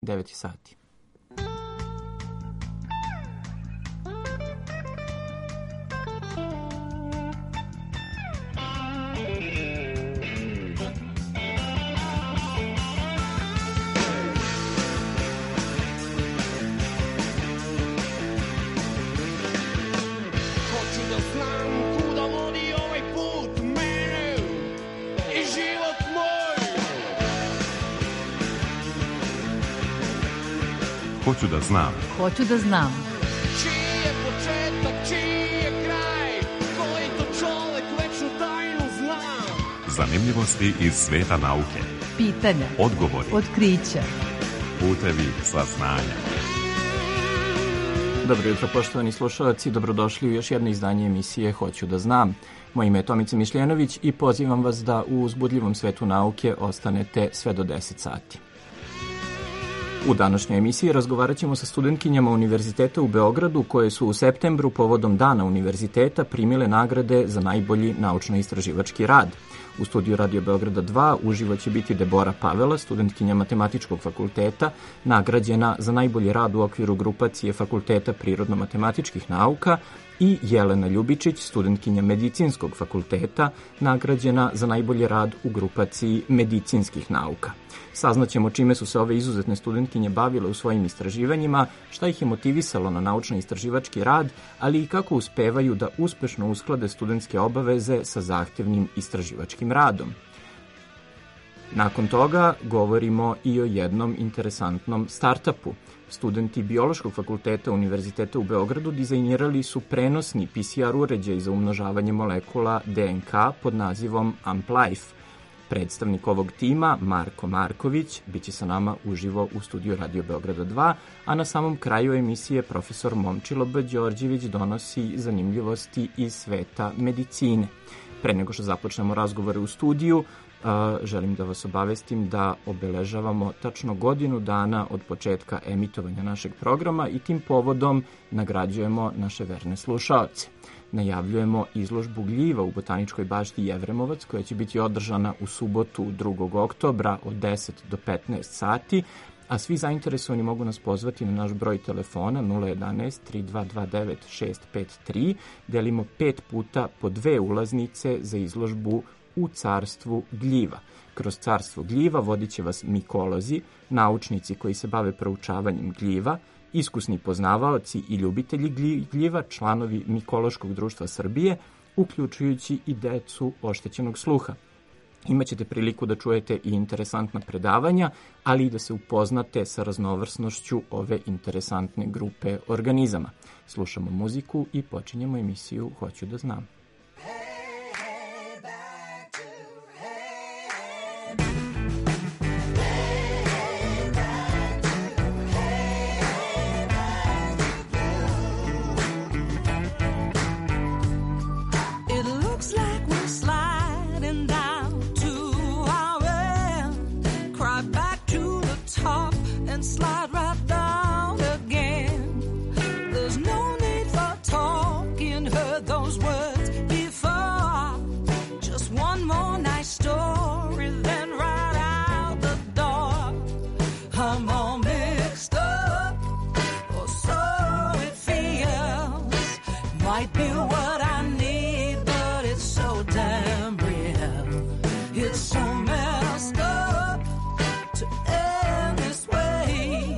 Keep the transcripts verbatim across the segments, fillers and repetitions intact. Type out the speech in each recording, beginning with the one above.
devet sati. Hoću da znam. Hoću da znam. Čiji je početak, čiji je kraj, koji to čovek večnu tajnu zna. Zanimljivosti iz sveta nauke. Pitanja. Odgovori. Otkrića. Putevi saznanja. Dobro jutro, poštovani slušalci, dobrodošli u još jedno izdanje emisije Hoću da znam. Moje ime je Tomica Mišljenović i pozivam vas da u uzbudljivom svetu nauke ostanete sve do deset sati. U današnjoj emisiji razgovarat ćemo sa studentkinjama Univerziteta u Beogradu koje su u septembru povodom Dana univerziteta primile nagrade za najbolji naučno-istraživački rad. U studiju Radio Beograda dva uživo će biti Debora Pavela, studentkinja Matematičkog fakulteta, nagrađena za najbolji rad u okviru grupacije Fakulteta prirodno-matematičkih nauka, i Jelena Ljubičić, studentkinja Medicinskog fakulteta, nagrađena za najbolji rad u grupaciji medicinskih nauka. Saznaćemo čime su se ove izuzetne studentkinje bavile u svojim istraživanjima, šta ih je motivisalo na naučno-istraživački rad, ali i kako uspevaju da uspešno usklade studentske obaveze sa zahtevnim istraživačkim radom. Nakon toga govorimo i o jednom interesantnom startupu. Studenti Biološkog fakulteta Univerziteta u Beogradu dizajnirali su prenosni P C R uređaj za umnožavanje molekula D N K pod nazivom AmpLife. Predstavnik ovog tima, Marko Marković, bit će sa nama uživo u studiju Radio Beograda dva, a na samom kraju emisije profesor Momčilo B. Đorđević donosi zanimljivosti iz sveta medicine. Pre nego što započnemo razgovore u studiju, Uh, želim da vas obavestim da obeležavamo tačno godinu dana od početka emitovanja našeg programa i tim povodom nagrađujemo naše verne slušaoce. Najavljujemo izložbu gljiva u Botaničkoj bašti Jevremovac koja će biti održana u subotu drugog oktobra od deset do petnaest sati, a svi zainteresovani mogu nas pozvati na naš broj telefona nula jedanaest tri dva dva devet šest pet tri. Delimo pet puta po dve ulaznice za izložbu u carstvu gljiva. Kroz carstvo gljiva vodit će vas mikolozi, naučnici koji se bave proučavanjem gljiva, iskusni poznavaoci i ljubitelji gljiva, članovi Mikološkog društva Srbije, uključujući i decu oštećenog sluha. Imaćete priliku da čujete i interesantna predavanja, ali i da se upoznate sa raznovrsnošću ove interesantne grupe organizama. Slušamo muziku i počinjemo emisiju Hoću da znam. It's so messed up to end this way.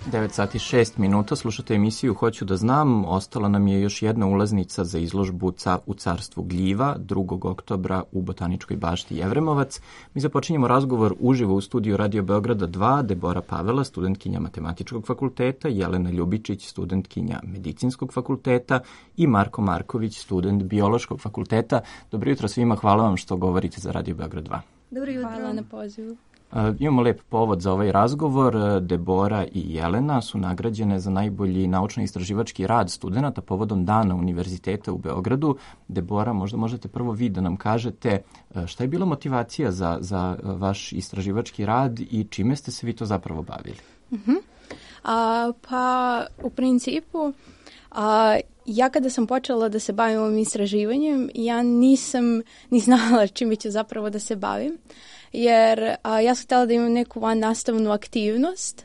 devet sati šest minuta, slušate emisiju Hoću da znam. Ostala nam je još jedna ulaznica za izložbu ca u carstvu gljiva drugog oktobra u Botaničkoj bašti Jevremovac. Mi započinjemo razgovor uživo u studiju Radio Beograda dva, Debora Pavela, studentkinja Matematičkog fakulteta, Jelena Ljubičić, studentkinja Medicinskog fakulteta i Marko Marković, student Biološkog fakulteta. Dobro jutro svima, hvala vam što govorite za Radio Beograd dva. Dobro jutro. Hvala na pozivu. Uh, imamo lep povod za ovaj razgovor. Debora i Jelena su nagrađene za najbolji naučno-istraživački rad studenta povodom Dana Univerziteta u Beogradu. Debora, možda možete prvo vi da nam kažete šta je bila motivacija za, za vaš istraživački rad i čime ste se vi to zapravo bavili? Uh-huh. A, pa, u principu, a, ja kada sam počela da se bavim ovim istraživanjem, ja nisam ni znala čime ću zapravo da se bavim. Jer a, ja sam htjela da imam neku van nastavnu aktivnost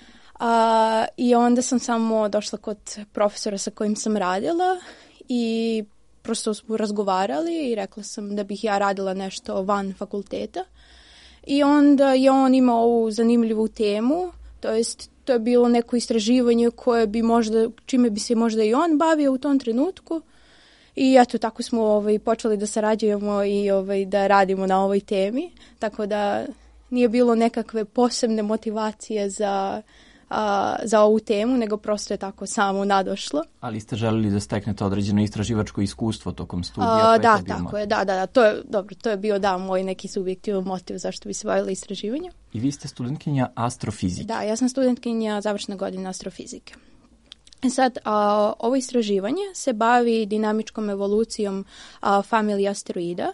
a, i onda sam samo došla kod profesora sa kojim sam radila i prosto smo razgovarali i rekla sam da bih ja radila nešto van fakulteta i onda je on imao ovu zanimljivu temu, to jest to je bilo neko istraživanje koje bi možda, čime bi se možda i on bavio u tom trenutku. I eto, tako smo ovaj, počeli da sarađujemo i ovaj, da radimo na ovoj temi, tako da nije bilo nekakve posebne motivacije za, a, za ovu temu, nego prosto je tako samo nadošlo. Ali ste želili da steknete određeno istraživačko iskustvo tokom studija? A, da, tako motiv? je, da, da, da, to je, dobro, to je bio da, moj neki subjektivan motiv zašto bi se bavila istraživanjem. I vi ste studentkinja astrofizike? Da, ja sam studentkinja završne godine astrofizike. Sad, a, ovo istraživanje se bavi dinamičkom evolucijom a, familije asteroida.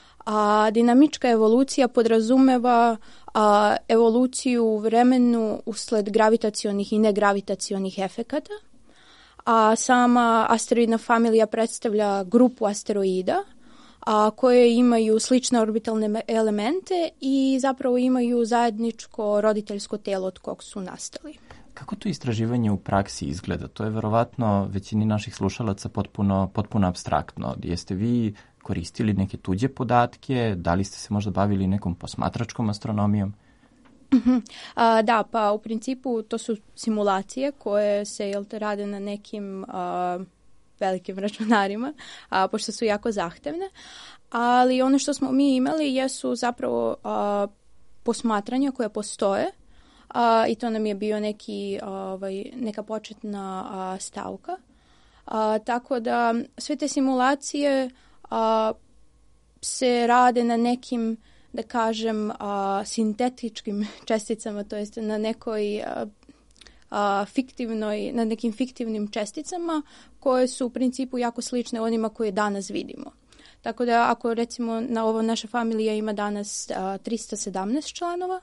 A, dinamička evolucija podrazumeva a, evoluciju u vremenu usled gravitacionih i negravitacionih efekata. A sama asteroidna familija predstavlja grupu asteroida a, koje imaju slične orbitalne elemente i zapravo imaju zajedničko roditeljsko telo od kog su nastali. Kako to istraživanje u praksi izgleda? To je verovatno većini naših slušalaca potpuno, potpuno apstraktno. Jeste vi koristili neke tuđe podatke? Da li ste se možda bavili nekom posmatračkom astronomijom? Uh-huh. A, da, pa u principu to su simulacije koje se jel te, rade na nekim a, velikim računarima, a, pošto su jako zahtevne. Ali ono što smo mi imali jesu zapravo a, posmatranja koje postoje. A, i to nam je bio neki, ovaj, neka početna a, stavka. A, tako da sve te simulacije a, se rade na nekim, da kažem, a, sintetičkim česticama, to jest na nekoj a, a, fiktivnoj, na nekim fiktivnim česticama koje su u principu jako slične onima koje danas vidimo. Tako da ako recimo na ovo naša familija ima danas a, tristo sedamnaest članova,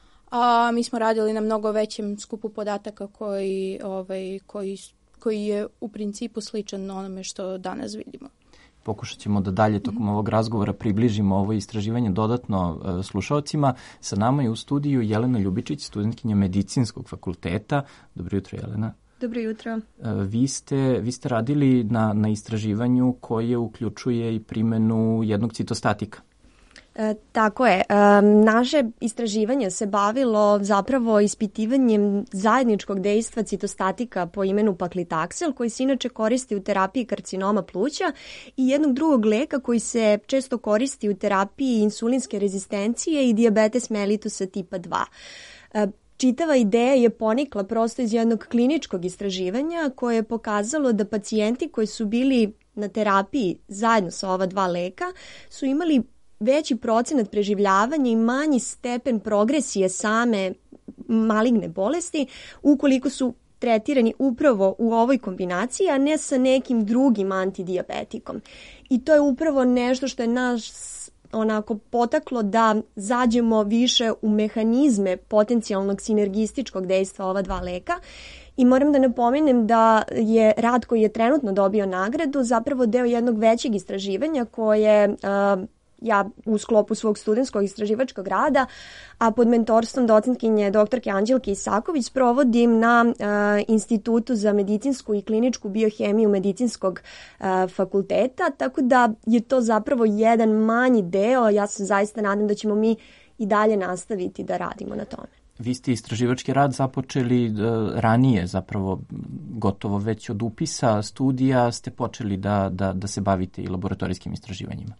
a mi smo radili na mnogo većem skupu podataka koji, ovaj, koji, koji je u principu sličan onome što danas vidimo. Pokušat ćemo da dalje tokom ovog razgovora približimo ovo istraživanje dodatno uh, slušalcima. Sa nama je u studiju Jelena Ljubičić, studentkinja Medicinskog fakulteta. Dobro jutro, Jelena. Dobro jutro. Uh, vi, ste, vi ste radili na, na istraživanju koje uključuje i primjenu jednog citostatika. E, tako je. E, naše istraživanje se bavilo zapravo ispitivanjem zajedničkog dejstva citostatika po imenu paklitaksel, koji se inače koristi u terapiji karcinoma pluća, i jednog drugog leka koji se često koristi u terapiji insulinske rezistencije i dijabetes mellitusa tipa dva. E, Čitava ideja je ponikla prosto iz jednog kliničkog istraživanja koje je pokazalo da pacijenti koji su bili na terapiji zajedno sa ova dva leka su imali veći procenat preživljavanja i manji stepen progresije same maligne bolesti ukoliko su tretirani upravo u ovoj kombinaciji, a ne sa nekim drugim antidijabetikom. I to je upravo nešto što je naš onako potaklo da zađemo više u mehanizme potencijalnog sinergističkog dejstva ova dva leka. I moram da napomenem da je rad koji je trenutno dobio nagradu zapravo deo jednog većeg istraživanja koje uh, ja u sklopu svog studentskog istraživačkog rada, a pod mentorstvom docentkinje doktorke Anđelke Isaković provodim na uh, Institutu za medicinsku i kliničku biohemiju medicinskog uh, fakulteta, tako da je to zapravo jedan manji deo. Ja se zaista nadam da ćemo mi i dalje nastaviti da radimo na tome. Vi ste istraživački rad započeli uh, ranije, zapravo gotovo već od upisa studija ste počeli da, da, da se bavite i laboratorijskim istraživanjima.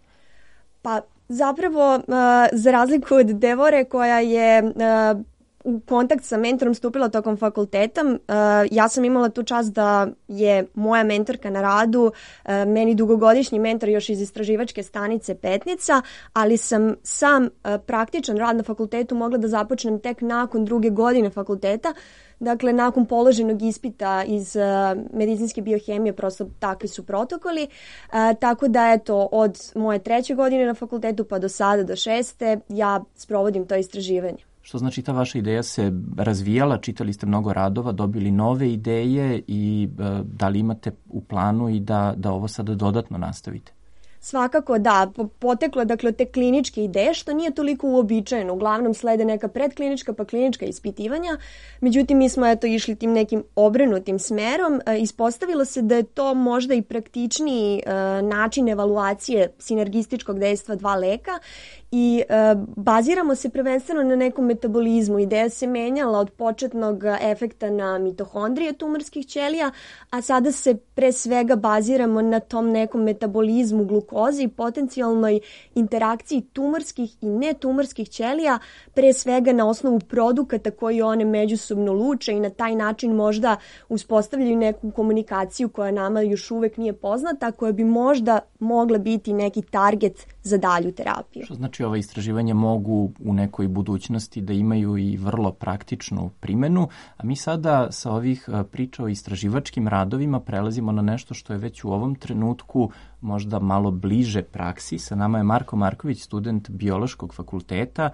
Pa zapravo, uh, za razliku od Devore koja je uh, u kontakt sa mentorom stupila tokom fakulteta, uh, ja sam imala tu čast da je moja mentorka na radu uh, meni dugogodišnji mentor još iz istraživačke stanice Petnica, ali sam sam uh, praktičan rad na fakultetu mogla da započnem tek nakon druge godine fakulteta. Dakle, nakon položenog ispita iz uh, medicinske biohemije, prosto takvi su protokoli. Uh, tako da, eto, od moje treće godine na fakultetu pa do sada, do šeste, ja sprovodim to istraživanje. Što znači ta vaša ideja se razvijala, čitali ste mnogo radova, dobili nove ideje i uh, da li imate u planu i da, da ovo sada dodatno nastavite? Svakako da, poteklo dakle od te kliničke ideje, što nije toliko uobičajeno. Uglavnom slede neka predklinička pa klinička ispitivanja. Međutim, mi smo eto išli tim nekim obrnutim smerom. E, ispostavilo se da je to možda i praktičniji e, način evaluacije sinergističkog dejstva dva leka i e, baziramo se prvenstveno na nekom metabolizmu. Ideja se menjala od početnog efekta na mitohondrije tumorskih ćelija, a sada se pre svega baziramo na tom nekom metabolizmu glukoze i potencijalnoj interakciji tumorskih i netumorskih ćelija, pre svega na osnovu produkata koji one međusobno luče i na taj način možda uspostavljaju neku komunikaciju koja nama još uvek nije poznata, koja bi možda mogla biti neki target za dalju terapiju. Što znači ova istraživanja mogu u nekoj budućnosti da imaju i vrlo praktičnu primenu, a mi sada sa ovih priča o istraživačkim radovima prelazimo na nešto što je već u ovom trenutku možda malo bliže praksi. Sa nama je Marko Marković, student Biološkog fakulteta.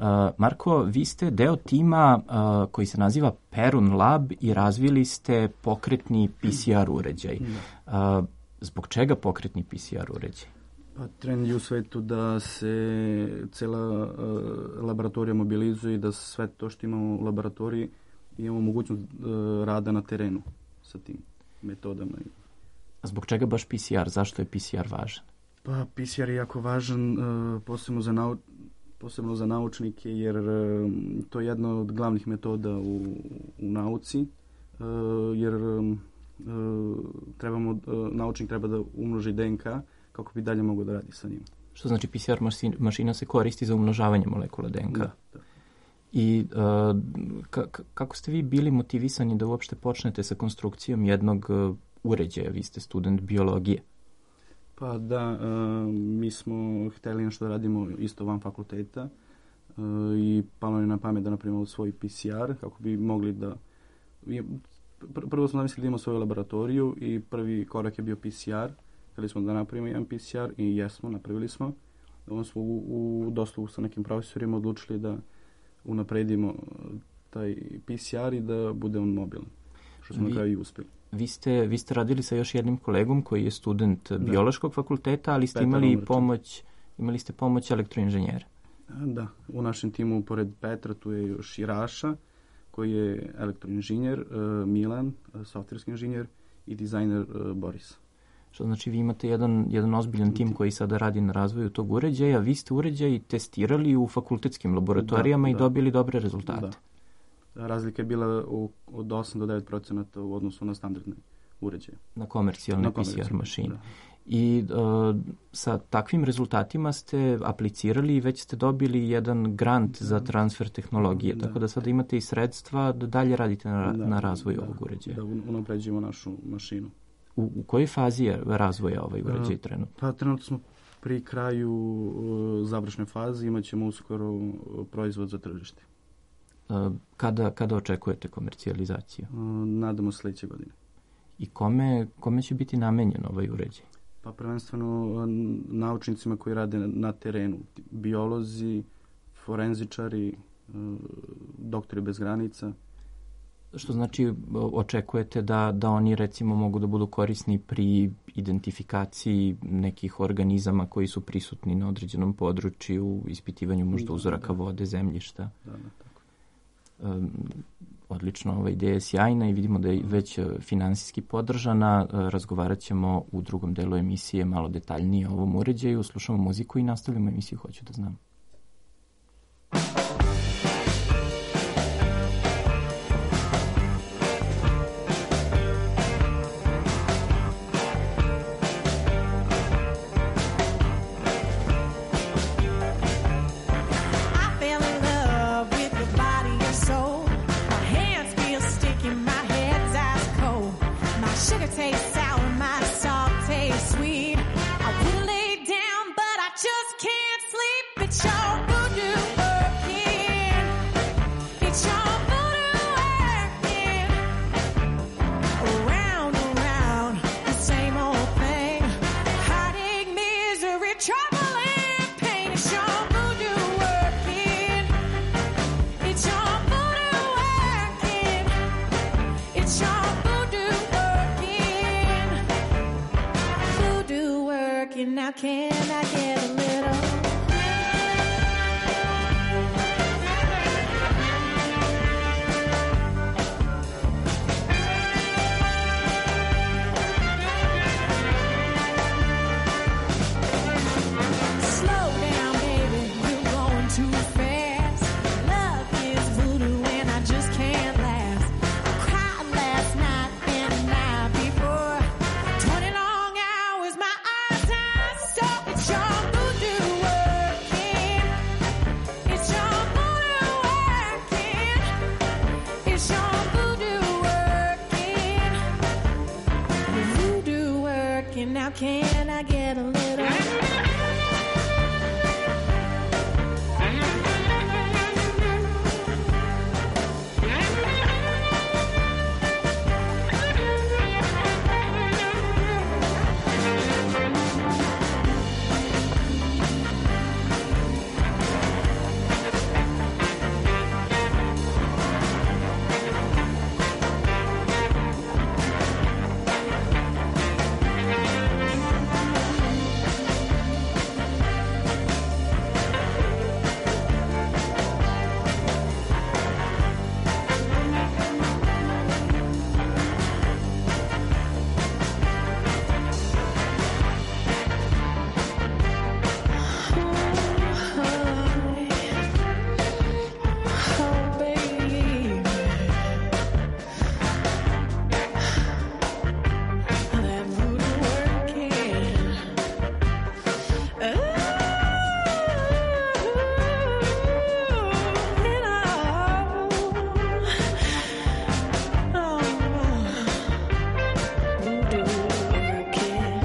Marko, vi ste deo tima koji se naziva Perun Lab i razvili ste pokretni P C R uređaj. Zbog čega pokretni P C R uređaj? Pa trend je u svetu da se cela uh, laboratorija mobilizuje i da sve to što imamo u laboratoriji imamo mogućnost uh, rada na terenu sa tim metodama. A zbog čega baš P C R? Zašto je P C R važan? Pa P C R je jako važan uh, posebno, za nau, posebno za naučnike jer uh, to je jedna od glavnih metoda u, u nauci uh, jer uh, trebamo, uh, naučnik treba da umnoži D N K kako bi dalje mogo da radi sa njim. Što znači P C R mašina se koristi za umnožavanje molekula D N K? Da, da. I uh, ka, kako ste vi bili motivisani da uopšte počnete sa konstrukcijom jednog uh, uređaja? Vi ste student biologije. Pa da, uh, mi smo hteli nešto da radimo isto van fakulteta uh, i palo je na pamet da napravimo svoj P C R kako bi mogli da... Pr- prvo smo zamislili da imamo svoju laboratoriju i prvi korak je bio P C R. Hteli smo da napravimo jedan P C R i jesmo, napravili smo. Onda smo u, u dosluhu sa nekim profesorima odlučili da unapredimo taj P C R i da bude on mobilan, što smo vi, na kraju i uspeli. Vi ste, vi ste radili sa još jednim kolegom koji je student da. Biološkog fakulteta, ali ste Petar imali Umrčan. pomoć, imali ste pomoć elektroinženjera. Da, u našem timu pored Petra tu je još i Raša, koji je elektroinženjer, uh, Milan, uh, softverski inženjer i dizajner uh, Boris. Što znači vi imate jedan, jedan ozbiljan tim koji sada radi na razvoju tog uređaja. Vi ste uređaj testirali u fakultetskim laboratorijama da, i da. dobili dobre rezultate. Da. Razlika je bila u, od osam do devet procenata u odnosu na standardne uređaje. Na komercijalne na P C R mašine. Da. I uh, sa takvim rezultatima ste aplicirali i već ste dobili jedan grant da. za transfer tehnologije. Da. Tako da sada imate i sredstva da dalje radite na, da, na razvoju da, ovog uređaja. Da unapređujemo našu mašinu. U, u kojoj fazi je razvoja ovaj uređaj trenutno? Pa trenutno smo pri kraju uh, završne faze, imat ćemo uskoro uh, proizvod za tržište. Uh, kada, kada očekujete komercijalizaciju? Uh, nadamo sledeće godine. I kome, kome će biti namenjen ovaj uređaj? Pa prvenstveno uh, naučnicima koji rade na, na terenu, biolozi, forenzičari, uh, doktori bez granica. Što znači očekujete da, da oni recimo mogu da budu korisni pri identifikaciji nekih organizama koji su prisutni na određenom području, ispitivanju možda uzoraka da. vode, zemljišta. Da, da, tako. Um, odlično, ova ideja je sjajna i vidimo da je već finansijski podržana. Razgovarat ćemo u drugom delu emisije malo detaljnije o ovom uređaju. Slušamo muziku i nastavljamo emisiju Hoću da znam. sugar tastes sour, my salt tastes sweet. I would lay down, but I just can't sleep. It's your voodoo working. It's your voodoo working. Around and round, the same old thing. Heartache, misery, trouble, and pain. It's your voodoo working. It's your voodoo working. It's your voodoo working. Voodoo working. Now can I get a little? Slow down, baby, you're going too fast. Love is voodoo and I just can't last. I cried last night and the night before. Twenty long hours, my eyes are so. It's your voodoo working. It's your voodoo working. It's your voodoo working. Voodoo working. Now can I get a little? Oh, baby. That voodoo working. Ooh, you know. Oh, voodoo working.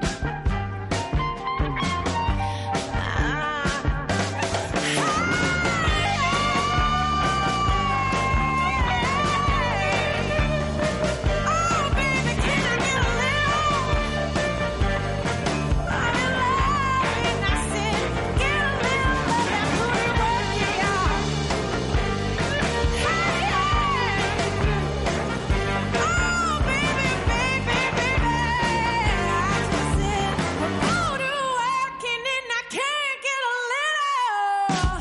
Oh, baby, can I get a little? I'm in love, and I said, get a little of that voodoo working, y'all. Hey, hey. Oh, baby, baby, baby. I just said, voodoo working, and I can't get a little.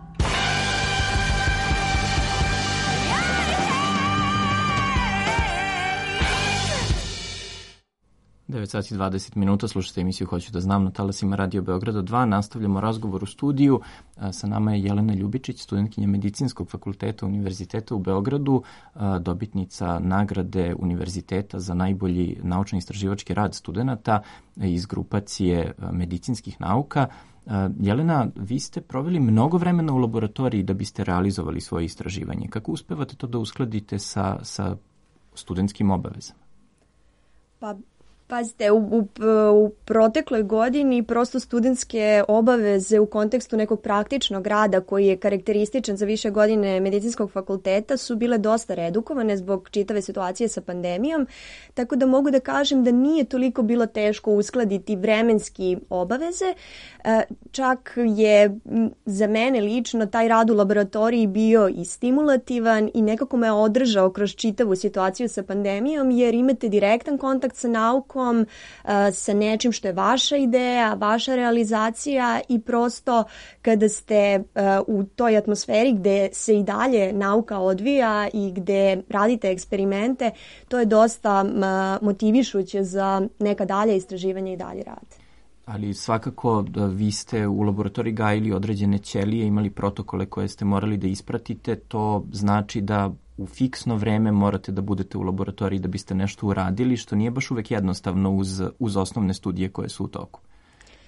devet sati i dvadeset minuta, slušate emisiju Hoću da znam na talasima Radio Beograda dva. Nastavljamo razgovor u studiju. A, Sa nama je Jelena Ljubičić, studentkinja Medicinskog fakulteta Univerziteta u Beogradu, a, dobitnica nagrade Univerziteta za najbolji naučno-istraživački rad studenata iz grupacije a, medicinskih nauka. A, Jelena, vi ste proveli mnogo vremena u laboratoriji da biste realizovali svoje istraživanje. Kako uspevate to da uskladite sa, sa studentskim obavezama? Pa, pazite, u, u, u protekloj godini prosto studentske obaveze u kontekstu nekog praktičnog rada koji je karakterističan za više godine medicinskog fakulteta su bile dosta redukovane zbog čitave situacije sa pandemijom, tako da mogu da kažem da nije toliko bilo teško uskladiti vremenski obaveze. E, čak je m, za mene lično taj rad u laboratoriji bio i stimulativan i nekako me održao kroz čitavu situaciju sa pandemijom, jer imate direktan kontakt sa naukom, sa nečim što je vaša ideja, vaša realizacija i prosto kada ste u toj atmosferi gde se i dalje nauka odvija i gde radite eksperimente, to je dosta motivišuće za neka dalje istraživanja i dalje rad. Ali svakako da vi ste u laboratoriji gajili određene ćelije, imali protokole koje ste morali da ispratite, to znači da u fiksno vreme morate da budete u laboratoriji da biste nešto uradili, što nije baš uvek jednostavno uz, uz osnovne studije koje su u toku.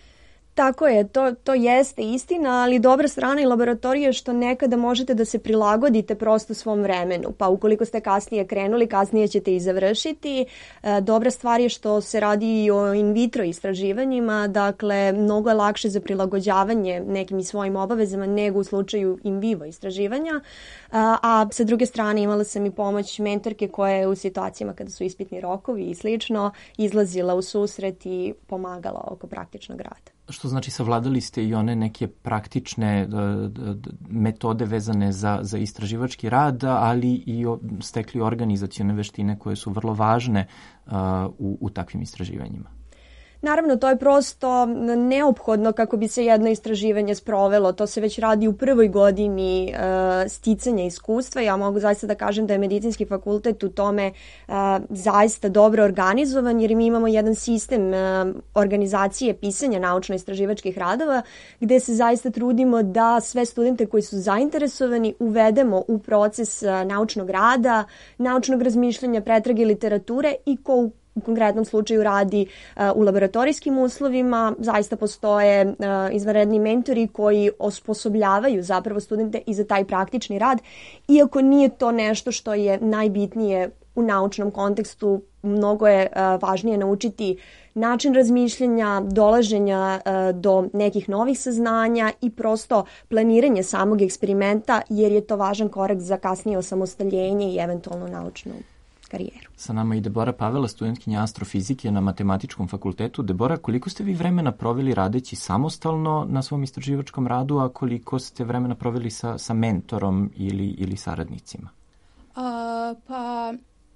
Tako je, to, to jeste istina, ali dobra strana i laboratorije je što nekada možete da se prilagodite prosto svom vremenu, pa ukoliko ste kasnije krenuli, kasnije ćete i završiti. E, dobra stvar je što se radi i o in vitro istraživanjima, dakle mnogo je lakše za prilagođavanje nekim i svojim obavezama nego u slučaju in vivo istraživanja, a, a sa druge strane imala sam i pomoć mentorke koja je u situacijama kada su ispitni rokovi i slično izlazila u susret i pomagala oko praktičnog rada. Što znači savladali ste i one neke praktične d, d, d, metode vezane za, za istraživački rad, ali i o, stekli organizacione veštine koje su vrlo važne uh, u, u takvim istraživanjima. Naravno, to je prosto neophodno kako bi se jedno istraživanje sprovelo. To se već radi u prvoj godini uh, sticanja iskustva. Ja mogu zaista da kažem da je medicinski fakultet u tome uh, zaista dobro organizovan, jer mi imamo jedan sistem uh, organizacije pisanja naučno-istraživačkih radova gde se zaista trudimo da sve studente koji su zainteresovani uvedemo u proces uh, naučnog rada, naučnog razmišljanja, pretrage literature i ko u u konkretnom slučaju radi uh, u laboratorijskim uslovima. Zaista postoje uh, izvanredni mentori koji osposobljavaju zapravo studente i za taj praktični rad, iako nije to nešto što je najbitnije u naučnom kontekstu. Mnogo je uh, važnije naučiti način razmišljanja, dolaženja uh, do nekih novih saznanja i prosto planiranje samog eksperimenta, jer je to važan korak za kasnije osamostaljenje i eventualno naučnu karijeru. Sa nama i Debora Pavela, studentkinja astrofizike na Matematičkom fakultetu. Debora, koliko ste vi vremena proveli radeći samostalno na svom istraživačkom radu, a koliko ste vremena proveli sa, sa mentorom ili, ili saradnicima? A, pa,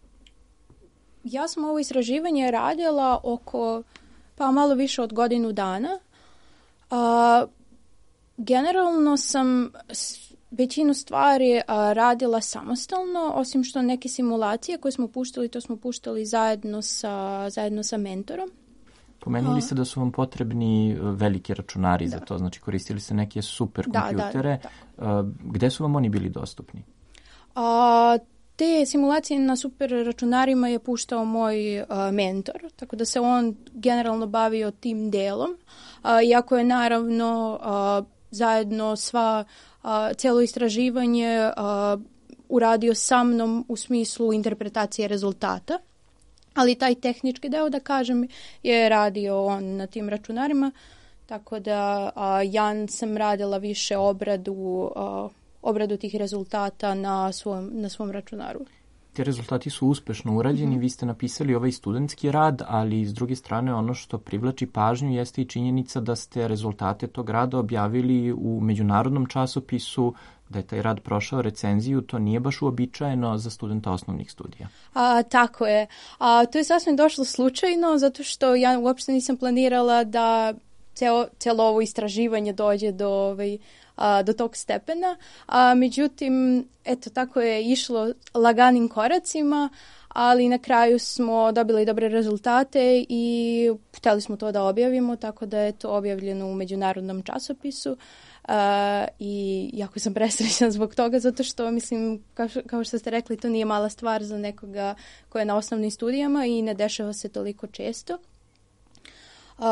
ja sam ovo istraživanje radila oko, pa malo više od godinu dana. A, generalno sam većinu stvari a, radila samostalno, osim što neke simulacije koje smo puštali, to smo puštali zajedno sa, zajedno sa mentorom. Pomenuli ste da su vam potrebni veliki računari da. za to, znači koristili ste neke super kompjutere. Da, da, da. Gde su vam oni bili dostupni? A, te simulacije na super računarima je puštao moj a, mentor, tako da se on generalno bavio tim delom, a, iako je naravno a, zajedno sva a, celo istraživanje a, uradio sa mnom u smislu interpretacije rezultata, ali taj tehnički deo, da kažem, je radio on na tim računarima, tako da a, ja sam radila više obradu, a, obradu tih rezultata na svom, na svom računaru. Te rezultati su uspešno urađeni, mm-hmm. vi ste napisali ovaj studentski rad, ali s druge strane ono što privlači pažnju jeste i činjenica da ste rezultate tog rada objavili u međunarodnom časopisu, da je taj rad prošao recenziju. To nije baš uobičajeno za studenta osnovnih studija. A, tako je. A, to je sasvim došlo slučajno, zato što ja uopšte nisam planirala da celo, celo ovo istraživanje dođe do ovaj, a, do tog stepena, a međutim, eto, tako je išlo laganim koracima, ali na kraju smo dobili dobre rezultate i hteli smo to da objavimo, tako da je to objavljeno u međunarodnom časopisu uh, i jako sam presrećna zbog toga, zato što, mislim, kao što, kao što ste rekli, to nije mala stvar za nekoga ko je na osnovnim studijama i ne dešava se toliko često. Uh,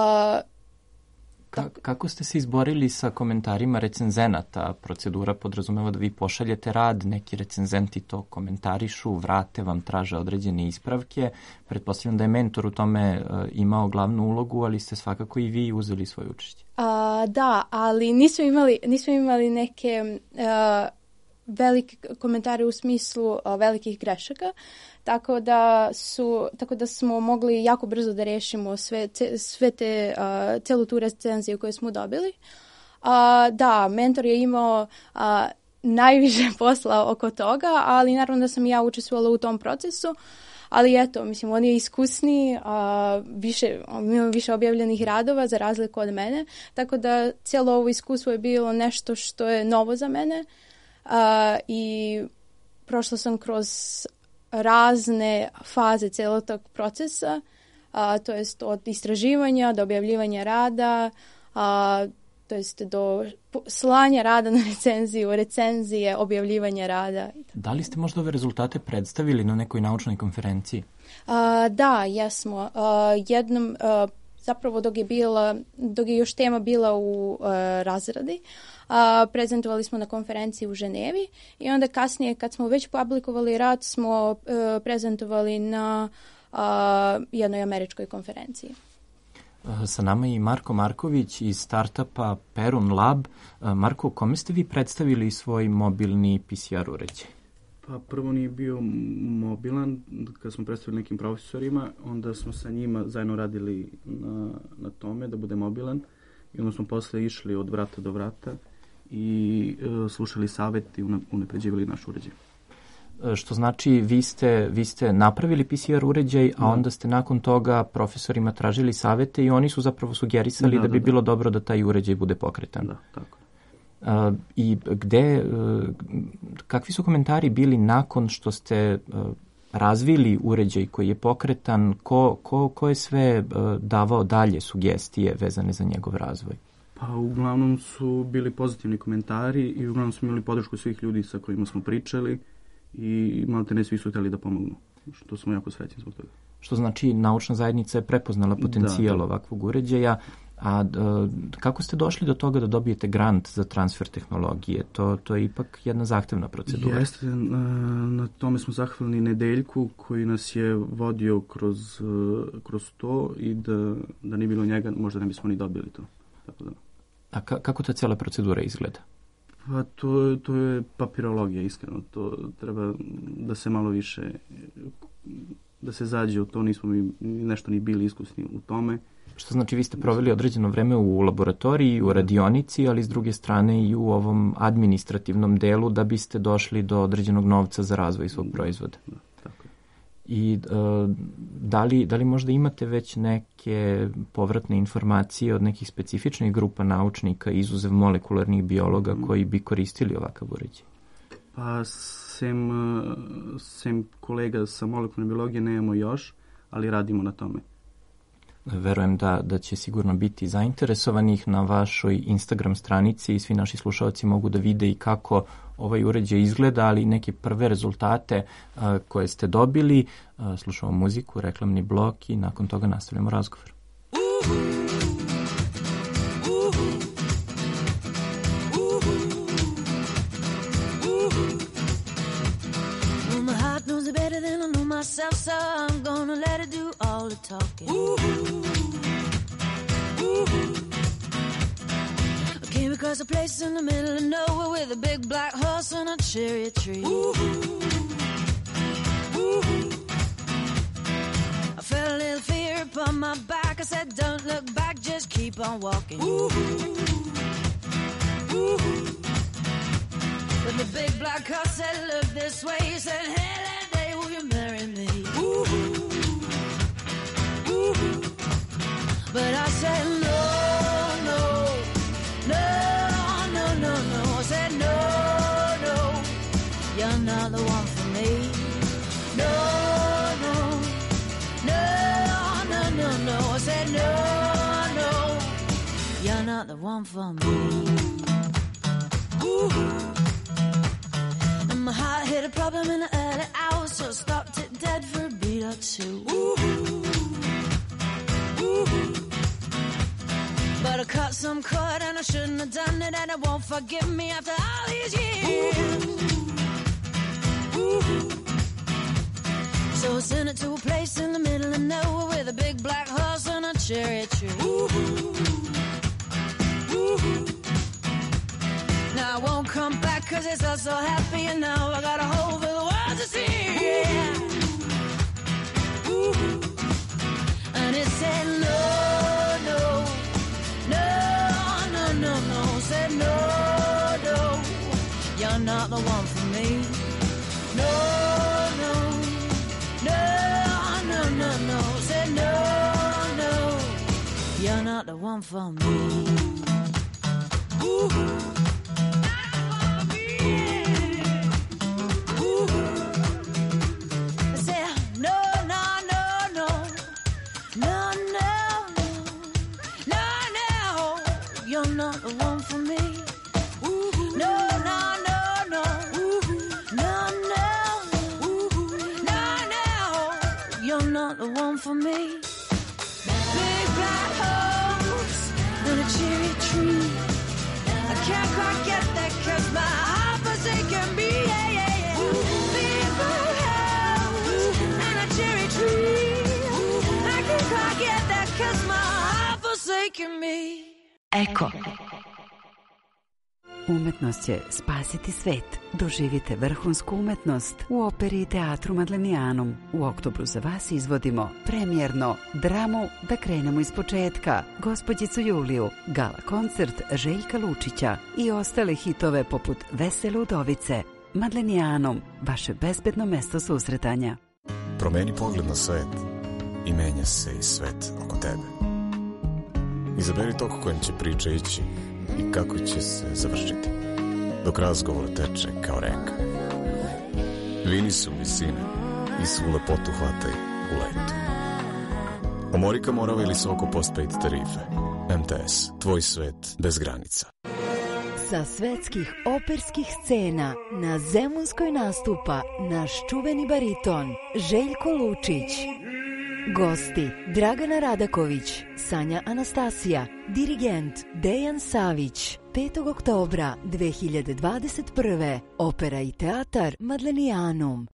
Ka- kako ste se izborili sa komentarima recenzenata? Procedura podrazumeva da vi pošaljete rad, neki recenzenti to komentarišu, vrate vam, traže određene ispravke. Pretpostavljam da je mentor u tome uh, imao glavnu ulogu, ali ste svakako i vi uzeli svoje učešće. A, da, ali nismo imali, nismo imali neke uh, velike komentare u smislu uh, velikih grešaka. Tako da su, tako da smo mogli jako brzo da rešimo sve, sve te, uh, celu tu recenziju koju smo dobili. Uh, da, mentor je imao uh, najviše posla oko toga, ali naravno da sam ja učestvovala u tom procesu. Ali eto, mislim, on je iskusniji, uh, više, ima više objavljenih radova za razliku od mene, tako da cijelo ovo iskustvo je bilo nešto što je novo za mene uh, i prošla sam kroz razne faze cijelog tog procesa, a, to jest od istraživanja do objavljivanja rada, a, to jest do slanja rada na recenziju, recenzije, objavljivanja rada. Da li ste možda ove rezultate predstavili na nekoj naučnoj konferenciji? A, da, jesmo. A, jednom, a, zapravo dok je, bila, dok je još tema bila u uh, razradi, uh, prezentovali smo na konferenciji u Ženevi i onda kasnije kad smo već publikovali rad smo uh, prezentovali na uh, jednoj američkoj konferenciji. Sa nama je i Marko Marković iz startupa Perun Lab. Marko, kome ste vi predstavili svoj mobilni P C R uređaj? Pa prvo nije bio mobilan, kad smo predstavili nekim profesorima, onda smo sa njima zajedno radili na, na tome da bude mobilan i onda smo posle išli od vrata do vrata i e, slušali savjet i unapređivali naš uređaj. Što znači vi ste, vi ste napravili P C R uređaj, a onda ste nakon toga profesorima tražili savete i oni su zapravo sugerisali da, da bi da, bilo da. dobro da taj uređaj bude pokretan. Da, tako. Uh, I gde, uh, kakvi su komentari bili nakon što ste uh, razvili uređaj koji je pokretan, ko, ko, ko je sve uh, davao dalje sugestije vezane za njegov razvoj? Pa uglavnom su bili pozitivni komentari i uglavnom smo imali podršku svih ljudi sa kojima smo pričali i malte ne svi su htjeli da pomognu, što smo jako srećni zbog toga. Što znači naučna zajednica je prepoznala potencijal da, da. ovakvog uređaja. A kako ste došli do toga da dobijete grant za transfer tehnologije? To, to je ipak jedna zahtevna procedura. Jeste, na, na tome smo zahvalni Nedeljku koji nas je vodio kroz, kroz to i da, da nije bilo njega, možda ne bismo ni dobili to. Tako da. A ka, kako ta cijela procedura izgleda? Pa to, to je papirologija, iskreno. To treba da se malo više, da se zađe u to, nismo mi nešto ni bili iskusni u tome. Što znači vi ste proveli određeno vreme u laboratoriji, u radionici, ali s druge strane i u ovom administrativnom delu da biste došli do određenog novca za razvoj svog proizvoda. Da, tako je. I uh, da, li, da li možda imate već neke povratne informacije od nekih specifičnih grupa naučnika, izuzev molekularnih biologa, koji bi koristili ovakav uređaj? Pa sem, sem kolega sa molekularne biologije nemamo još, ali radimo na tome. Verujem da, da će sigurno biti zainteresovanih. Na vašoj Instagram stranici i svi naši slušalci mogu da vide i kako ovaj uređaj izgleda, ali neke prve rezultate a, koje ste dobili. A, slušamo muziku, reklamni blok i nakon toga nastavljamo razgovor. Myself, so I'm gonna let it do all the talking. Ooh, ooh. I came across a place in the middle of nowhere with a big black horse and a cherry tree. Ooh, ooh. I felt a little fear upon my back. I said, don't look back, just keep on walking. Ooh, ooh. But the big black horse said, look this way. He said, hey, that day will you marry me? Ooh, ooh. But I said, no, no, no, no, no, no. I said, no, no, you're not the one for me. No, no, no, no, no, no. I said, no, no, you're not the one for me. Ooh. My heart hit a problem in the early hours, so I stopped it dead for a beat or two. Ooh, ooh. But I caught some cord and I shouldn't have done it, and it won't forgive me after all these years. Ooh. So I sent it to a place in the middle of nowhere with a big black horse and a cherry tree. Ooh. Ooh. Now I won't come back cause it's all so happy, and now I got a hole for the world to see. Yeah. Ooh. And it said no, no, no, no, no, no. Said no, no, you're not the one for me. No, no, no, no, no, no. Said no, no, you're not the one for me. Ooh. For me, big got holes and a cherry tree. I can't quite get there 'cause my heart forsaken me. Yeah, yeah, yeah. People house and a cherry tree. I can't quite get there 'cause my heart forsaken me. Eko. Umetnost će spasiti svet. Doživite vrhunsku umetnost u operi i teatru Madlenijanum. U oktobru za vas izvodimo premijerno dramu Da krenemo iz početka, Gospođicu Juliju, gala koncert Željka Lučića i ostale hitove poput Vesele udovice. Madlenijanum, vaše bezbedno mesto susretanja. Promeni pogled na svet i menja se i svet oko tebe. Izaberi tok kojim će priča ići i kako će se završiti, dok razgovor teče kao reka. Vini su visine i svu lepotu hvataj u letu. Omorika Morava ili Soko Postpaid tarife. M T S, tvoj svet bez granica. Sa svetskih operskih scena na Zemunskoj nastupa naš čuveni bariton Željko Lučić. Gosti Dragana Radaković, Sanja Anastasija, dirigent Dejan Savić. petog oktobra dve hiljade dvadeset prve. Opera i teatar Madlenijanum.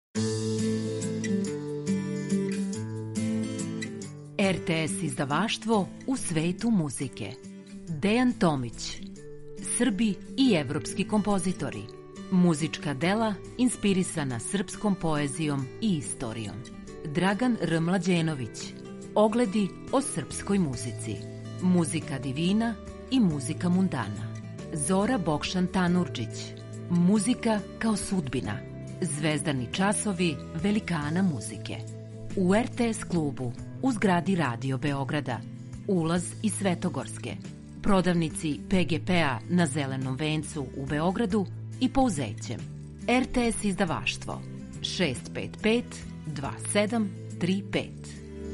R T S izdavaštvo u svetu muzike. Dejan Tomić. Srbi i evropski kompozitori. Muzička dela inspirisana srpskom poezijom i istorijom. Dragan R. Mlađenović. Ogledi o srpskoj muzici. Muzika divina i muzika mundana. Zora Bokšan Tanurđić. Muzika kao sudbina. Zvezdani časovi velikana muzike. U R T S klubu u zgradi Radio Beograda. Ulaz iz Svetogorske. Prodavnici P G P-a na Zelenom vencu u Beogradu i Pouzećem. R T S izdavaštvo šest pet pet dva sedam tri pet.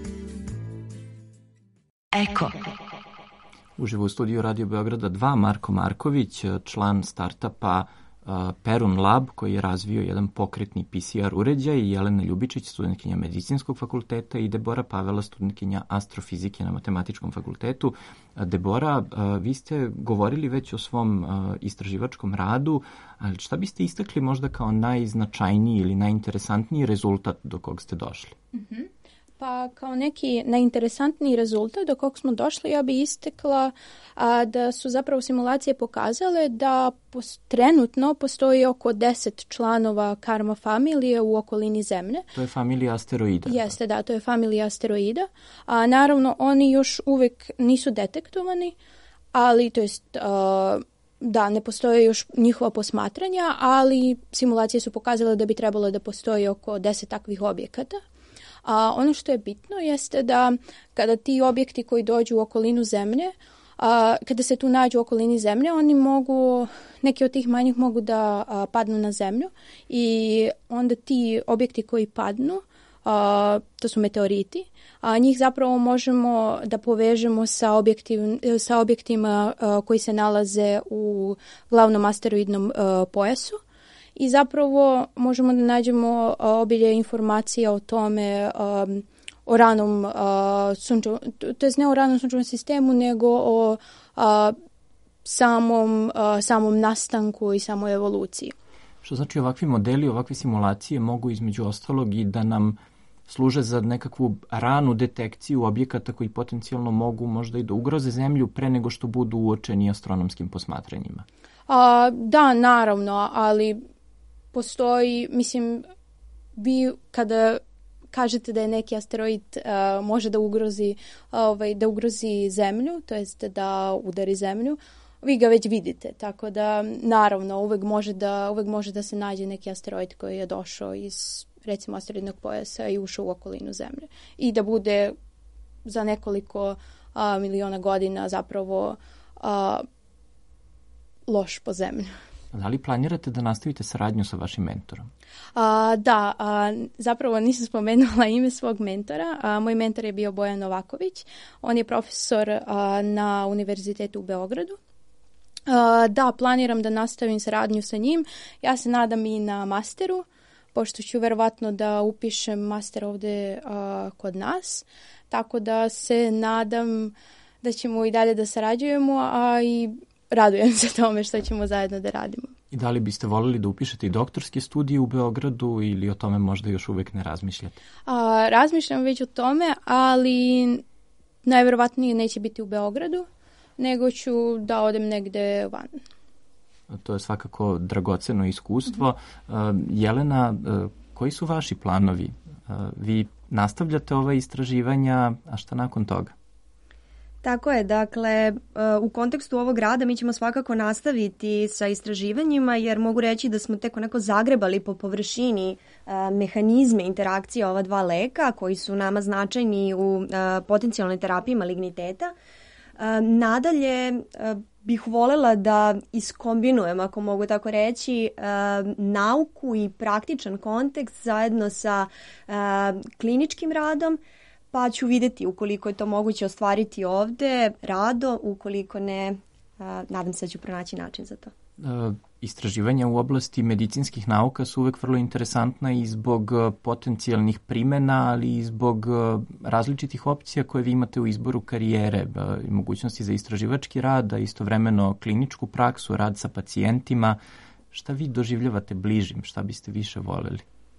Eko. Uživo u studiju Radio Beograda dva Marko Marković, član startapa uh, Perun Lab, koji je razvio jedan pokretni P C R uređaj, i Jelena Ljubičić, studentkinja Medicinskog fakulteta, i Debora Pavela, studentkinja Astrofizike na Matematičkom fakultetu. Debora, uh, vi ste govorili već o svom uh, istraživačkom radu, ali šta biste istakli možda kao najznačajniji ili najinteresantniji rezultat do kog ste došli? Mhm. Pa kao neki najinteresantniji rezultat do kog smo došli, ja bi istekla a, da su zapravo simulacije pokazale da pos, trenutno postoji oko deset članova karma familije u okolini Zemlje. To je familija asteroida. Jeste, da, to je familija asteroida. A, naravno, oni još uvijek nisu detektovani, ali to jest... A, da, ne postoje još njihova posmatranja, ali simulacije su pokazale da bi trebalo da postoji oko deset takvih objekata. A ono što je bitno jeste da kada ti objekti koji dođu u okolinu Zemlje, a, kada se tu nađu u okolini Zemlje, oni mogu, neki od tih manjih mogu da a, padnu na Zemlju, i onda ti objekti koji padnu, a, to su meteoriti, a njih zapravo možemo da povežemo sa, objektiv, sa objektima a, koji se nalaze u glavnom asteroidnom a, pojasu. I zapravo možemo da nađemo obilje informacija o tome, um, o ranom uh, sunčevom, to je ne o ranom sunčevom sistemu, nego o uh, samom, uh, samom nastanku i samoj evoluciji. Što znači ovakvi modeli, ovakve simulacije mogu između ostalog i da nam služe za nekakvu ranu detekciju objekata koji potencijalno mogu možda i da ugroze Zemlju pre nego što budu uočeni astronomskim posmatranjima. Uh, da, naravno, ali postoji, mislim, vi kada kažete da je neki asteroid uh, može da ugrozi, uh, ovaj, da ugrozi Zemlju, to jest da udari Zemlju, vi ga već vidite, tako da naravno uvek može da, uvek može da se nađe neki asteroid koji je došao iz, recimo, asteroidnog pojasa i ušao u okolinu Zemlje i da bude za nekoliko uh, miliona godina zapravo uh, loš po Zemlju. Da li planirate da nastavite saradnju sa vašim mentorom? A, da, a, zapravo nisam spomenula ime svog mentora. A, moj mentor je bio Bojan Novaković. On je profesor a, na Univerzitetu u Beogradu. A, da, planiram da nastavim saradnju sa njim. Ja se nadam i na masteru, pošto ću verovatno da upišem master ovde a, kod nas. tako da se nadam da ćemo i dalje da sarađujemo, a i radujem se tome što ćemo zajedno da radimo. I da li biste voljeli da upišete i doktorske studije u Beogradu ili o tome možda još uvek ne razmišljate? A, razmišljam već o tome, ali najverovatnije neće biti u Beogradu, nego ću da odem negde van. To je svakako dragoceno iskustvo. Mm-hmm. Uh, Jelena, uh, koji su vaši planovi? Uh, vi nastavljate ova istraživanja, a šta nakon toga? Tako je, dakle, u kontekstu ovog rada mi ćemo svakako nastaviti sa istraživanjima, jer mogu reći da smo tek onako zagrebali po površini mehanizme interakcije ova dva leka koji su nama značajni u potencijalnoj terapiji maligniteta. Nadalje bih volela da iskombinujem, ako mogu tako reći, nauku i praktičan kontekst zajedno sa kliničkim radom, pa ću vidjeti ukoliko je to moguće ostvariti ovde, rado, ukoliko ne, a, nadam se da ću pronaći način za to. E, istraživanja u oblasti medicinskih nauka su uvek vrlo interesantna i zbog potencijalnih primena, ali i zbog različitih opcija koje vi imate u izboru karijere, i mogućnosti za istraživački rad, a istovremeno kliničku praksu, rad sa pacijentima. Šta vi doživljavate bližim, šta biste više voljeli?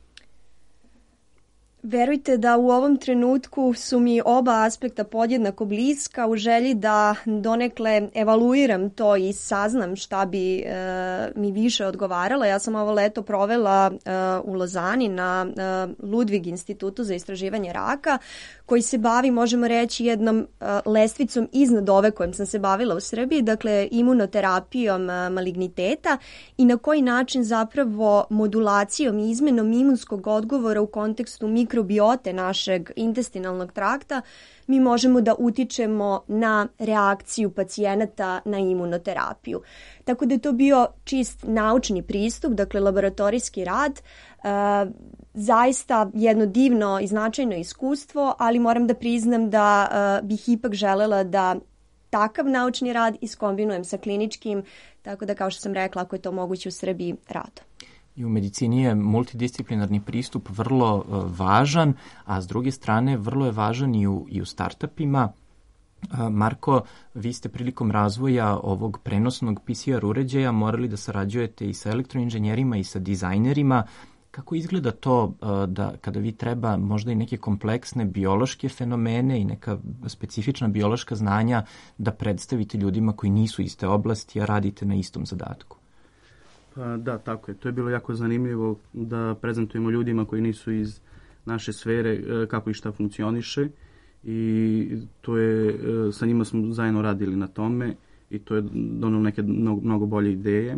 Verujte da u ovom trenutku su mi oba aspekta podjednako bliska u želji da donekle evaluiram to i saznam šta bi e, mi više odgovaralo. Ja sam ovo leto provela e, u Lozani na e, Ludwig institutu za istraživanje raka, koji se bavi, možemo reći, jednom e, lestvicom iznad ove kojom sam se bavila u Srbiji, dakle imunoterapijom e, maligniteta i na koji način zapravo modulacijom i izmenom imunskog odgovora u kontekstu mikrobiote našeg intestinalnog trakta mi možemo da utičemo na reakciju pacijenata na imunoterapiju. Tako da je to bio čist naučni pristup, dakle laboratorijski rad, e, zaista jedno divno i značajno iskustvo, ali moram da priznam da e, bih ipak želela da takav naučni rad iskombinujem sa kliničkim, tako da kao što sam rekla, ako je to moguće u Srbiji, rado. I u medicini je multidisciplinarni pristup vrlo uh, važan, a s druge strane vrlo je važan i u, i u startupima. Uh, Marko, vi ste prilikom razvoja ovog prenosnog P C R uređaja morali da sarađujete i sa elektroinženjerima i sa dizajnerima. Kako izgleda to uh, da kada vi treba možda i neke kompleksne biološke fenomene i neka specifična biološka znanja da predstavite ljudima koji nisu iz te oblasti, a radite na istom zadatku? Pa da, tako je. To je bilo jako zanimljivo da prezentujemo ljudima koji nisu iz naše sfere kako i šta funkcioniše i to je, sa njima smo zajedno radili na tome i to je donalo neke mnogo, mnogo bolje ideje.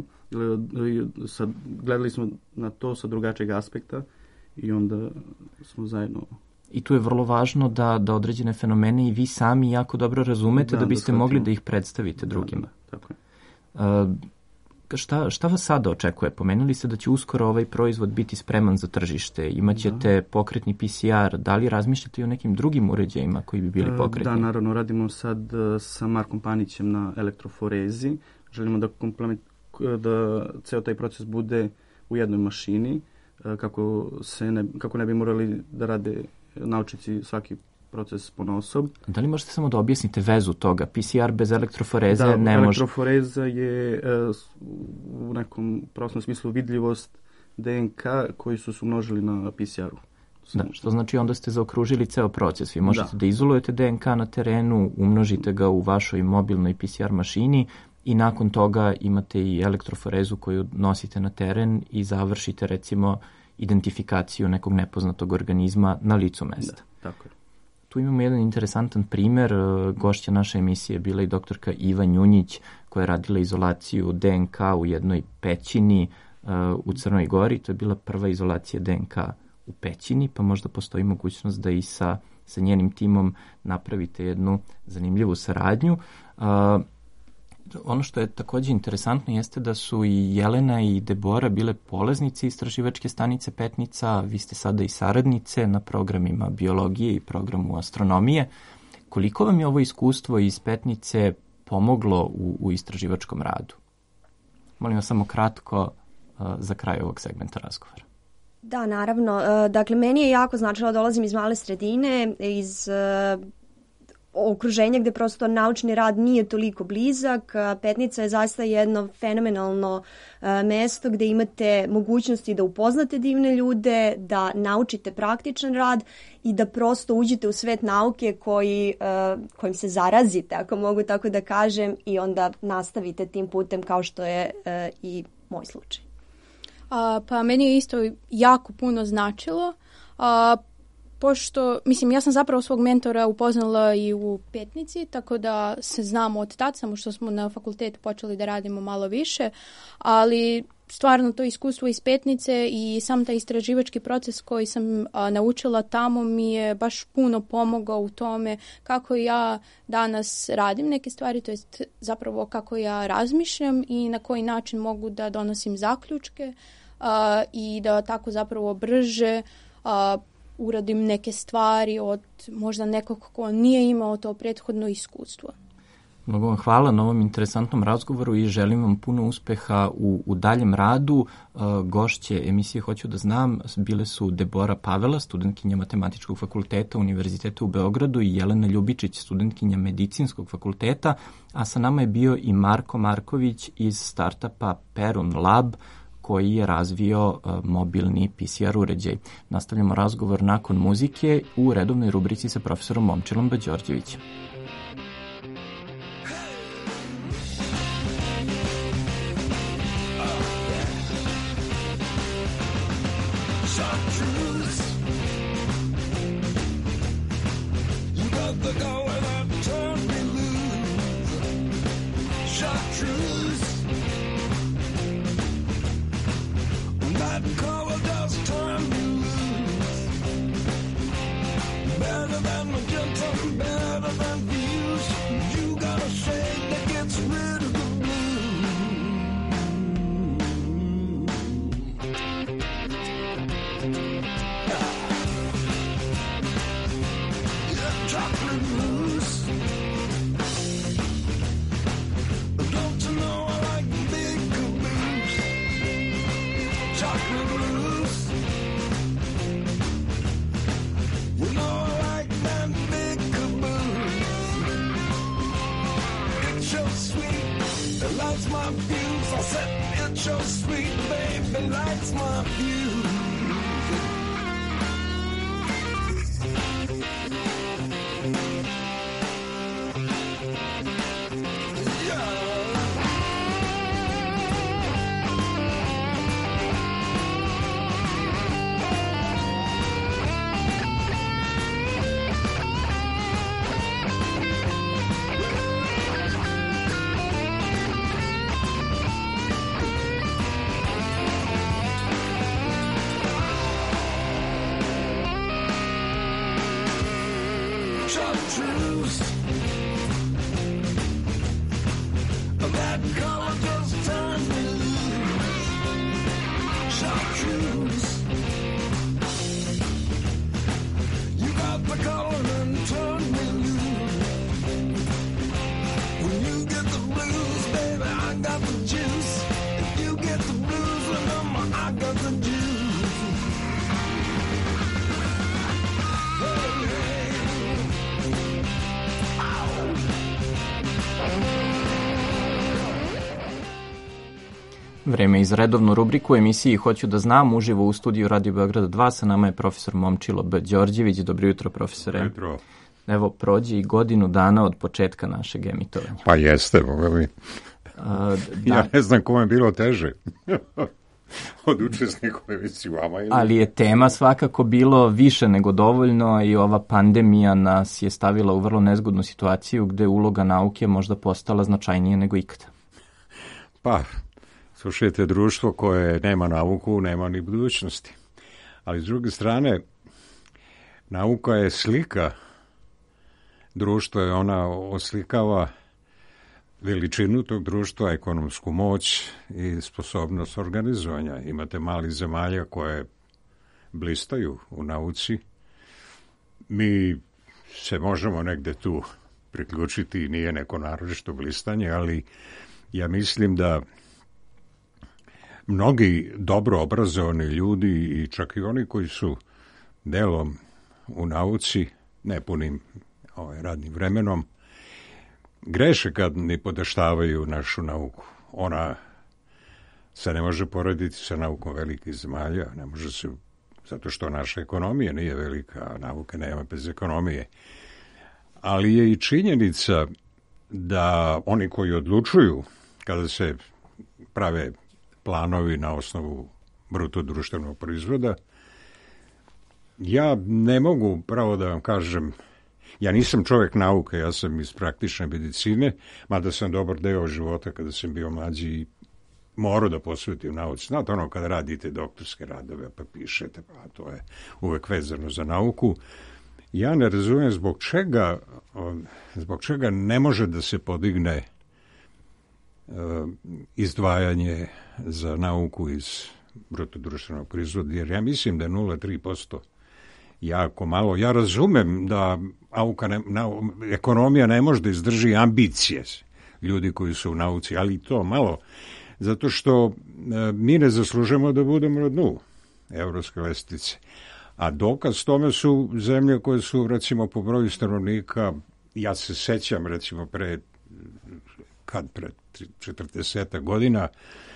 Sad, gledali smo na to sa drugačijeg aspekta i onda smo zajedno... I tu je vrlo važno da, da određene fenomene i vi sami jako dobro razumete da, da biste da mogli da ih predstavite drugima. Da, da, tako je. Uh, Šta, šta vas sada očekuje? Pomenuli ste da će uskoro ovaj proizvod biti spreman za tržište. Imaćete da. pokretni P C R. Da li razmišljate i o nekim drugim uređajima koji bi bili pokretni? Da, naravno. Radimo sad sa Markom Panićem na elektroforezi. Želimo da, komplement, da ceo taj proces bude u jednoj mašini kako, se ne, kako ne bi morali da rade naučnici svaki proces ponosob. Da li možete samo da objasnite vezu toga? P C R bez elektroforeze da, ne može... Da, elektroforeza je uh, u nekom prostom smislu vidljivost D N K koji su se umnožili na P C R-u. Da, što znači onda ste zaokružili ceo proces. Vi možete da, da izolujete D N K na terenu, umnožite ga u vašoj mobilnoj P C R mašini i nakon toga imate i elektroforezu koju nosite na teren i završite recimo identifikaciju nekog nepoznatog organizma na licu mesta. Da, tako je. Tu imamo jedan interesantan primer. Gošća naše emisije je bila i doktorka Iva Njunjić koja je radila izolaciju D N K u jednoj pećini uh, u Crnoj Gori. To je bila prva izolacija D N K u pećini, pa možda postoji mogućnost da i sa, sa njenim timom napravite jednu zanimljivu saradnju. Uh, Ono što je takođe interesantno jeste da su i Jelena i Debora bile polaznice istraživačke stanice Petnica, vi ste sada i saradnice na programima biologije i programu astronomije. Koliko vam je ovo iskustvo iz Petnice pomoglo u, u istraživačkom radu? Molim vas samo kratko uh, za kraj ovog segmenta razgovora. Da, naravno. E, Dakle, meni je jako značilo, dolazim iz male sredine, iz e, okruženja gde prosto naučni rad nije toliko blizak. A Petnica je zaista jedno fenomenalno e, mesto gde imate mogućnosti da upoznate divne ljude, da naučite praktičan rad i da prosto uđete u svet nauke koji, e, kojim se zarazite, ako mogu tako da kažem, i onda nastavite tim putem kao što je e, i moj slučaj. A, pa meni je isto jako puno značilo, a, pošto, mislim, ja sam zapravo svog mentora upoznala i u Petnici, tako da se znamo od tad, samo što smo na fakultetu počeli da radimo malo više, ali stvarno to iskustvo iz Petnice i sam taj istraživački proces koji sam a, naučila tamo mi je baš puno pomogao u tome kako ja danas radim neke stvari, to jest zapravo kako ja razmišljam i na koji način mogu da donosim zaključke a, i da tako zapravo brže a, uradim neke stvari od možda nekog ko nije imao to prethodno iskustvo. Mnogo vam hvala na ovom interesantnom razgovoru i želim vam puno uspeha u, u daljem radu. Uh, gošće emisije Hoću da znam bile su Debora Pavela, studentkinja Matematičkog fakulteta Univerziteta u Beogradu, i Jelena Ljubičić, studentkinja Medicinskog fakulteta, a sa nama je bio i Marko Marković iz startupa Perun Lab, koji je razvio uh, mobilni P C R uređaj. Nastavljamo razgovor nakon muzike u redovnoj rubrici sa profesorom Momčilom Đorđevićem. Vreme iz redovnu rubriku emisiji Hoću da znam, uživo u studiju Radio Beograda dva. Sa nama je profesor Momčilo B. Đorđević. Dobro jutro, profesore. Dobro jutro. Evo, prođe i godinu dana od početka našeg emitovanja. Pa jeste, boga mi. A, da. Ja ne znam kome je bilo teže. Od učesnika u emisiji vama. Ili... Ali je tema svakako bilo više nego dovoljno i ova pandemija nas je stavila u vrlo nezgodnu situaciju gde uloga nauke možda postala značajnije nego ikada. Pa... Slušajte, društvo koje nema nauku, nema ni budućnosti. Ali s druge strane, nauka je slika. Društvo je, ona oslikava veličinu tog društva, ekonomsku moć i sposobnost organizovanja. Imate mali zemalja koje blistaju u nauci. Mi se možemo negde tu priključiti, nije neko naročito blistanje, ali ja mislim da mnogi dobro obrazovani ljudi i čak i oni koji su delom u nauci, nepunim ovaj, radnim vremenom, greše kad ne podaštavaju našu nauku. Ona se ne može porediti sa naukom velikih zemalja, ne može se, zato što naša ekonomija nije velika, a nauke nema bez ekonomije. Ali je i činjenica da oni koji odlučuju kada se prave planovi na osnovu bruto društvenog proizvoda, ja ne mogu pravo da vam kažem, ja nisam čovjek nauke, ja sam iz praktične medicine, mada sam dobar deo života kada sam bio mlađi i morao da posvetim nauci. Znate ono kada radite doktorske radove pa pišete, pa to je uvek vezano za nauku. Ja ne razumijem zbog čega, zbog čega ne može da se podigne uh, izdvajanje za nauku iz bruto društvenog proizvoda, jer ja mislim da je nula zarez tri posto jako malo. Ja razumem da auka ne, na, ekonomija ne može da izdrži ambicije ljudi koji su u nauci, ali to malo, zato što e, mi ne zaslužujemo da budemo na dnu evropske lestvice. A dokaz tome su zemlje koje su, recimo, po broju stanovnika, ja se sećam, recimo, pre, kad, pre četrdeset godina,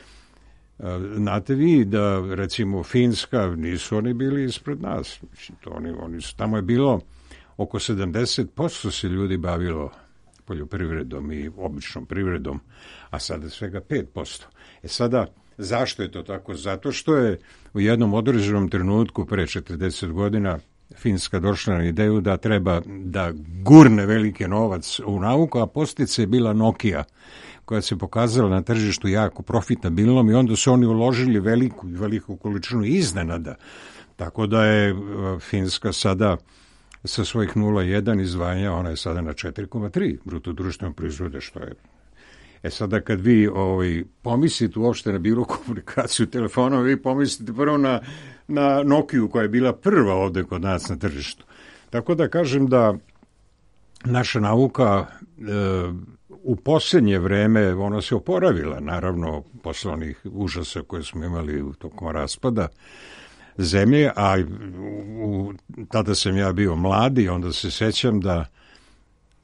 znate vi da, recimo, Finska, nisu oni bili ispred nas. To oni, oni su, tamo je bilo oko sedamdeset posto se ljudi bavilo poljoprivredom i običnom privredom, a sada svega pet posto. E sada, zašto je to tako? Zato što je u jednom određenom trenutku pre četrdeset godina Finska došla na ideju da treba da gurne velike novac u nauku, a posljedica je bila Nokia, koja se pokazala na tržištu jako profitabilnom i onda su oni uložili veliku, veliku količinu iznenada. Tako da je Finska sada sa svojih nula zarez jedan izdvajanja, ona je sada na četiri zarez tri bruto društvenog proizvoda, što je. E sada kad vi ovaj, pomislite uopšte na bilo komunikaciju telefonom, vi pomislite prvo na, na Nokiju koja je bila prva ovde kod nas na tržištu. Tako da kažem da naša nauka e, u posljednje vreme ona se oporavila, naravno posle onih užasa koje smo imali u tokom raspada zemlje, a u, tada sam ja bio mladi, onda se sećam da e,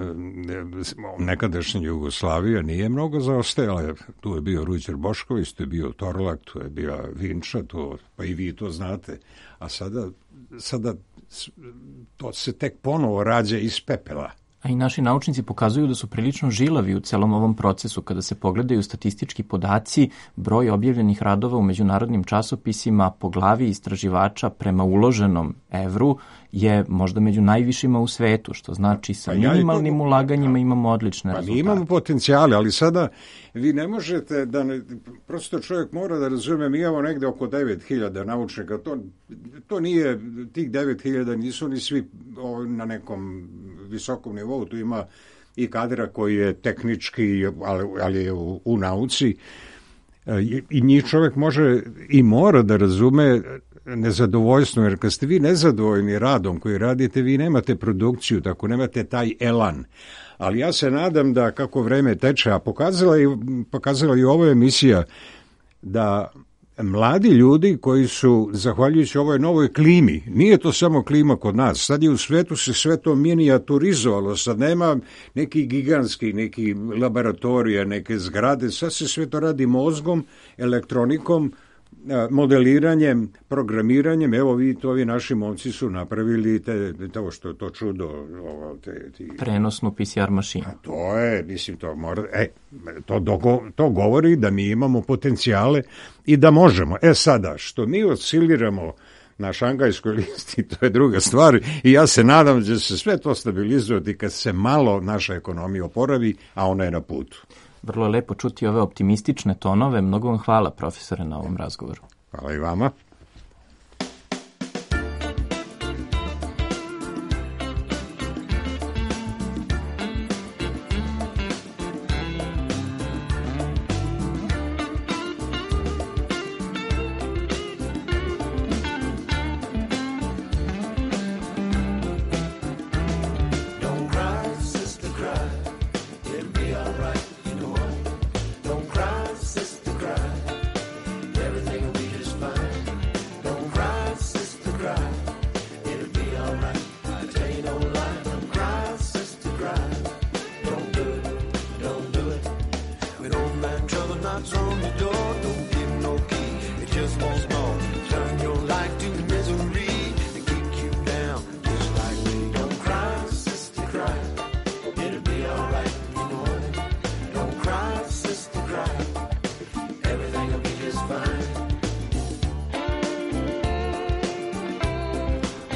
nekadašnja Jugoslavija nije mnogo zaostajala. Tu je bio Ruđer Bošković, tu je bio Torlak, tu je bio Vinča, tu, pa i vi to znate. A sada, sada to se tek ponovo rađa iz pepela. A i naši naučnici pokazuju da su prilično žilavi u celom ovom procesu. Kada se pogledaju statistički podaci, broj objavljenih radova u međunarodnim časopisima po glavi istraživača prema uloženom evru je možda među najvišima u svetu, što znači sa minimalnim ja ulaganjima imamo odlične pa rezultate. Mi imamo potencijale, ali sada vi ne možete da, ne, prosto čovjek mora da razume, mi imamo negde oko devet hiljada naučnika, to, to nije, tih devet hiljada nisu ni svi o, na nekom visokom nivou, tu ima i kadra koji je tehnički, ali, ali je u, u nauci, I, i njih čovjek može i mora da razume nezadovoljstvo, jer kad ste vi nezadovoljni radom koji radite, vi nemate produkciju, tako nemate taj elan. Ali ja se nadam da kako vreme teče, a pokazala i, pokazala i ova emisija, da mladi ljudi koji su, zahvaljujući ovoj novoj klimi, nije to samo klima kod nas, sad je u svetu se sve to minijaturizovalo, sad nema neki gigantski, neki laboratorija, neke zgrade, sad se sve to radi mozgom, elektronikom, modeliranjem, programiranjem. Evo vidite, ovi naši momci su napravili te, to što je to čudo. Ovo, te, ti... Prenosnu P C R mašinu. A to je, mislim, to mora, e, to, dogo, to govori da mi imamo potencijale i da možemo. E sada, što mi osciliramo na šangajskoj listi, to je druga stvar i ja se nadam da će se sve to stabilizovati kad se malo naša ekonomija oporavi, a ona je na putu. Vrlo je lepo čuti ove optimistične tonove. Mnogo vam hvala, profesore, na ovom razgovoru. Hvala i vama.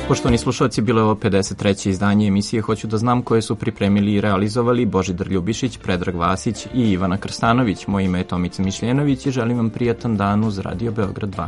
Poštovani slušalci, bilo je ovo pedeset treće izdanje emisije Hoću da znam, koje su pripremili i realizovali Božidar Ljubišić, Predrag Vasić i Ivana Krstanović. Moje ime je Tomica Mišljenović i želim vam prijatan dan uz Radio Beograd dva.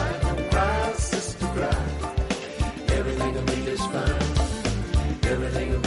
Everything